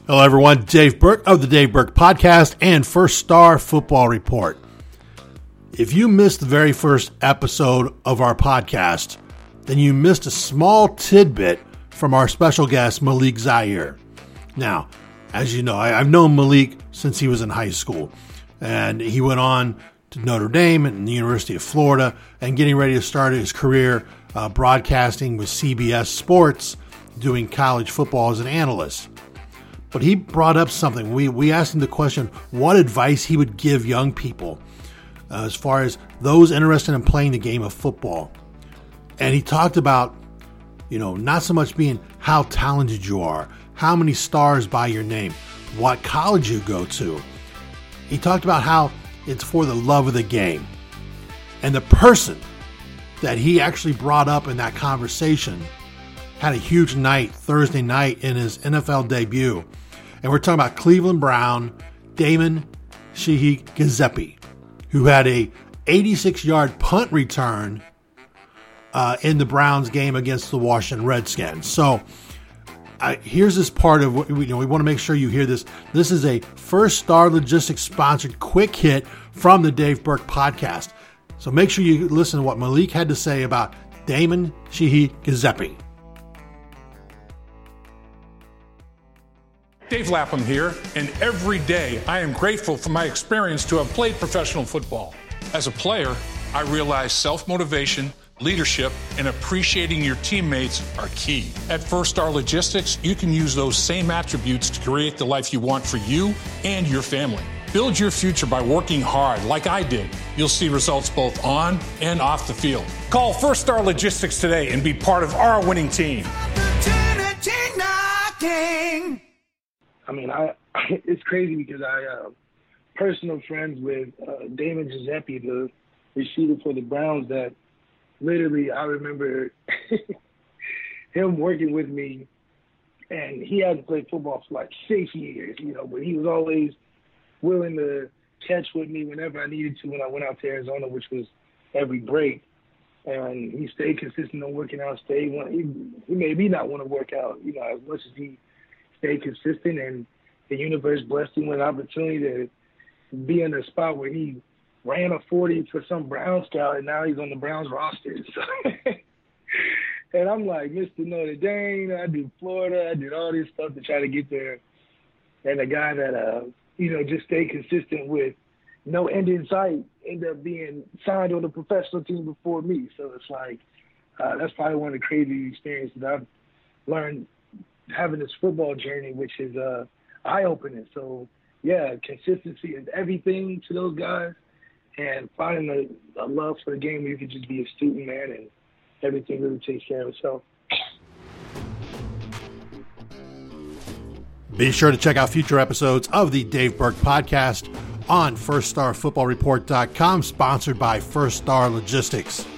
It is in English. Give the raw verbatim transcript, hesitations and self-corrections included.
Hello, everyone. Dave Burke of the Dave Burke Podcast and First Star Football Report. If you missed the very first episode of our podcast, then you missed a small tidbit from our special guest, Malik Zaire. Now, as you know, I, I've known Malik since he was in high school, and he went on to Notre Dame and the University of Florida and getting ready to start his career uh, broadcasting with C B S Sports, doing college football as an analyst. But he brought up something. We we asked him the question, what advice he would give young people uh, as far as those interested in playing the game of football. And he talked about, you know, not so much being how talented you are, how many stars by your name, what college you go to. He talked about how it's for the love of the game. And the person that he actually brought up in that conversation had a huge night Thursday night in his N F L debut. And we're talking about Cleveland Brown, Damon Sheehy Giuseppe, who had a eighty-six-yard punt return uh, in the Browns game against the Washington Redskins. So uh, here's this part of what we, you know, we want to make sure you hear this. This is a First Star Logistics sponsored quick hit from the Dave Burke Podcast. So make sure you listen to what Malik had to say about Damon Sheehy Giuseppe. Dave Lapham here, and every day I am grateful for my experience to have played professional football. As a player, I realized self-motivation, leadership, and appreciating your teammates are key. At First Star Logistics, you can use those same attributes to create the life you want for you and your family. Build your future by working hard like I did. You'll see results both on and off the field. Call First Star Logistics today and be part of our winning team. I mean, I it's crazy because I uh, personal friends with uh, Damon Giuseppe, the receiver for the Browns, that literally I remember him working with me, and he hadn't played football for like six years, you know, but he was always willing to catch with me whenever I needed to when I went out to Arizona, which was every break. And he stayed consistent on working out, stayed one, he, he made me not want to work out, you know, as much as he stayed consistent, and the universe blessed him with an opportunity to be in a spot where he ran a forty for some Brown scout, and now he's on the Browns roster. So, and I'm like, Mister Notre Dame, I do Florida, I did all this stuff to try to get there. And a guy that, uh, you know, just stayed consistent with no end in sight ended up being signed on the professional team before me. So it's like, uh, that's probably one of the crazy experiences I've learned having this football journey, which is uh, eye-opening. So, yeah, consistency is everything to those guys, and finding a, a love for the game where you can just be a student, man, and everything really takes care of itself. Be sure to check out future episodes of the Dave Burke Podcast on first star football report dot com, sponsored by First Star Logistics.